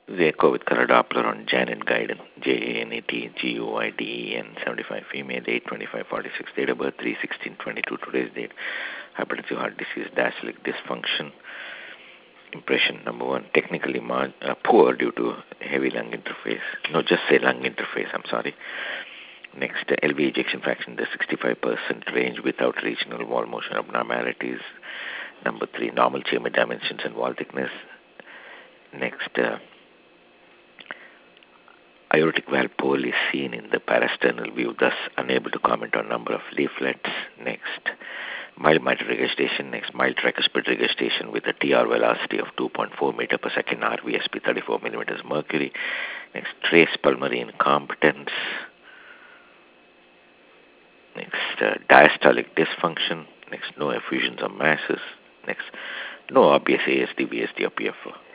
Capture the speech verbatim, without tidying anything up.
The echo with color Doppler on Janet Guyden, J A N E T G U I D E N, seventy-five, female, eight twenty-five forty-six, date of birth three sixteen twenty-two, today's date, hypertensive heart disease, diastolic dysfunction. Impression number one, technically mar- uh, poor due to heavy lung interface. No, just say lung interface, I'm sorry. Next, uh, L V ejection fraction in the sixty-five percent range without regional wall motion abnormalities. Number three, normal chamber dimensions and wall thickness. Next, uh, aortic valve pole is seen in the parasternal view, thus unable to comment on number of leaflets. Next, mild mitral regurgitation. Next, mild tricuspid regurgitation with a T R velocity of two point four meter per second, R V S P thirty-four millimeters mercury. Next, trace pulmonary incompetence. Next, uh, diastolic dysfunction. Next, no effusions or masses. Next, no obvious A S D, V S D, or P F O.